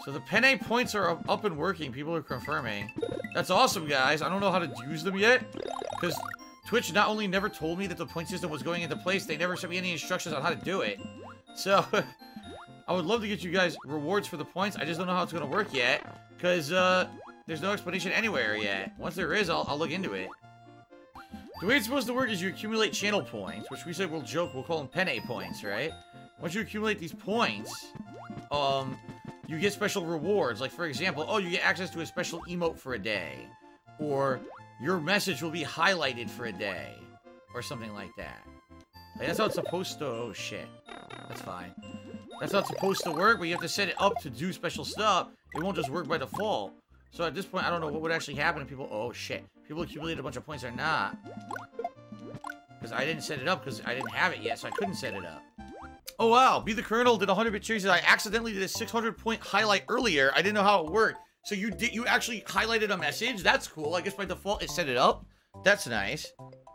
So the Penne points are up and working. People are confirming. That's awesome, guys. I don't know how to use them yet. Because Twitch not only never told me that the point system was going into place, they never sent me any instructions on how to do it. So, I would love to get you guys rewards for the points. I just don't know how it's going to work yet. Because, there's no explanation anywhere yet. Once there is, I'll look into it. The way it's supposed to work is you accumulate channel points, which we said we'll call them Penne points, right? Once you accumulate these points, you get special rewards. Like, for example, oh, you get access to a special emote for a day. Or your message will be highlighted for a day. Or something like that. Like, that's how it's supposed to... Oh, shit. That's fine. That's how it's supposed to work, but you have to set it up to do special stuff. It won't just work by default. So at this point, I don't know what would actually happen if people... Oh, shit. People accumulate a bunch of points or not. Because I didn't set it up because I didn't have it yet, so I couldn't set it up. Oh, wow. Be the Colonel did 100-bit series. I accidentally did a 600-point highlight earlier. I didn't know how it worked. So you actually highlighted a message? That's cool. I guess by default, it set it up. That's nice.